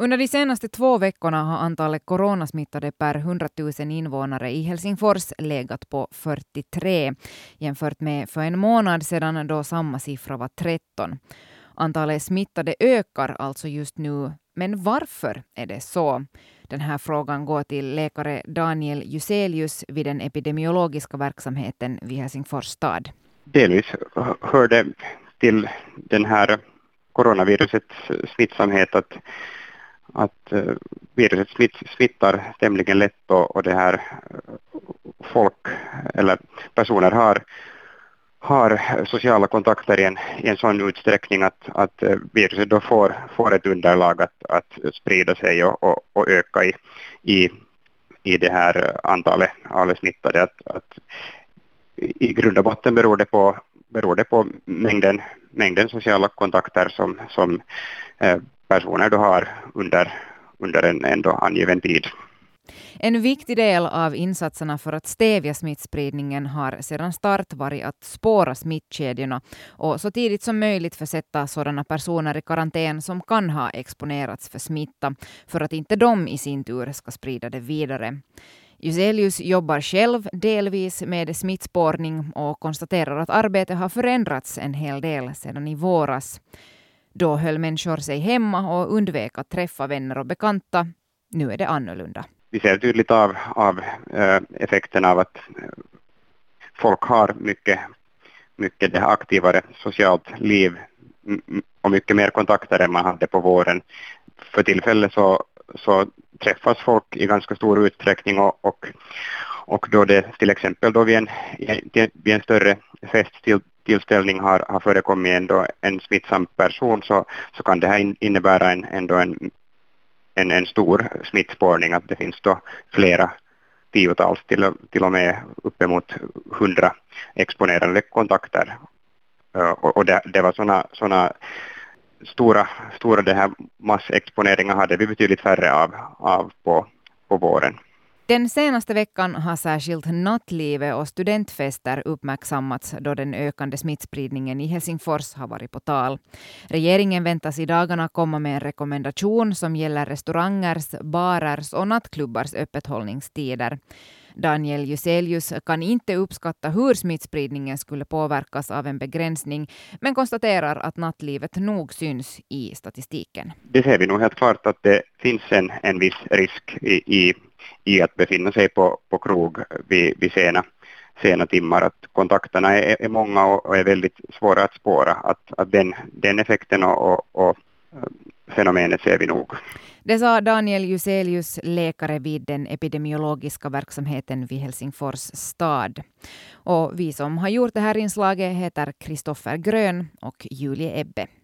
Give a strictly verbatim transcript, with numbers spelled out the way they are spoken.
Under de senaste två veckorna har antalet coronasmittade per hundratusen invånare i Helsingfors legat på fyrtiotre, jämfört med för en månad sedan då samma siffra var tretton. Antalet smittade ökar alltså just nu, men varför är det så? Den här frågan går till läkare Daniel Juselius vid den epidemiologiska verksamheten vid Helsingfors stad. Delvis hör det till den här coronavirusets smittsamhet att, att viruset smitt, smittar tämligen lätt och, och det här folk eller personer har, har sociala kontakter i en, i en sån utsträckning att, att viruset då får, får ett underlag att, att sprida sig och, och, och öka i, i, i det här antalet, antalet smittade. Att, att i grund och botten beror det på, beror det på mängden, mängden sociala kontakter som, som eh, personer då har under, under en ändå angiven tid. En viktig del av insatserna för att stävja smittspridningen har sedan start varit att spåra smittkedjorna och så tidigt som möjligt försätta sådana personer i karantän som kan ha exponerats för smitta för att inte de i sin tur ska sprida det vidare. Juselius jobbar själv delvis med smittspårning och konstaterar att arbetet har förändrats en hel del sedan i våras. Då höll människor sig hemma och undvek att träffa vänner och bekanta. Nu är det annorlunda. Vi ser tydligt av, av äh, effekten av att äh, folk har mycket, mycket det här aktivare socialt liv m- och mycket mer kontakter än man hade på våren. För tillfället så, så träffas folk i ganska stor utsträckning och, och, och då det till exempel då vid en, vid en större festtillställning har, har förekommit ändå en smittsam person så, så kan det här in, innebära en, ändå en En, en stor smittspårning, att det finns då flera tiotals till, till och med uppemot hundra exponerade kontakter. Och, och det, det var sådana såna stora, stora det här massexponeringar hade vi betydligt färre av, av på, på våren. Den senaste veckan har särskilt nattlivet och studentfester uppmärksammats då den ökande smittspridningen i Helsingfors har varit på tal. Regeringen väntas i dagarna komma med en rekommendation som gäller restaurangers, barers och nattklubbars öppethållningstider. Daniel Juselius kan inte uppskatta hur smittspridningen skulle påverkas av en begränsning, men konstaterar att nattlivet nog syns i statistiken. Det ser vi nog helt klart att det finns en, en viss risk i, i, i att befinna sig på, på krog vid, vid sena, sena timmar. Att kontakterna är, är många och är väldigt svåra att spåra. Att, att den, den effekten och, och, och fenomenet ser vi nog. Det sa Daniel Juselius, läkare vid den epidemiologiska verksamheten vid Helsingfors stad. Och vi som har gjort det här inslaget heter Kristoffer Grön och Julie Ebbe.